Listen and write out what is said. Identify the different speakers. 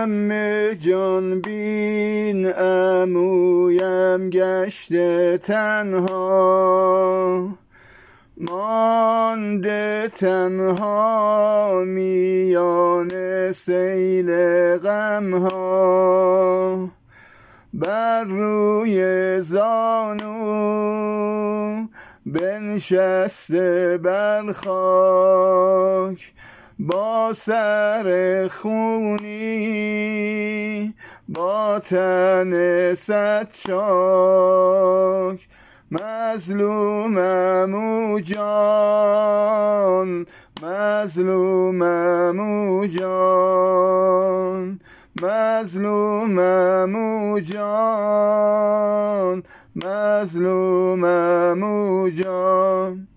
Speaker 1: غم جان بین عمویم گشته تنها، مانده تنها میان سیل غمها. بر روی زانو بنشسته بر خاک، با سر خونی با تن صد چاک. مظلومم او جان، مظلومم او جان، مظلومم او جان، مظلومم او جان.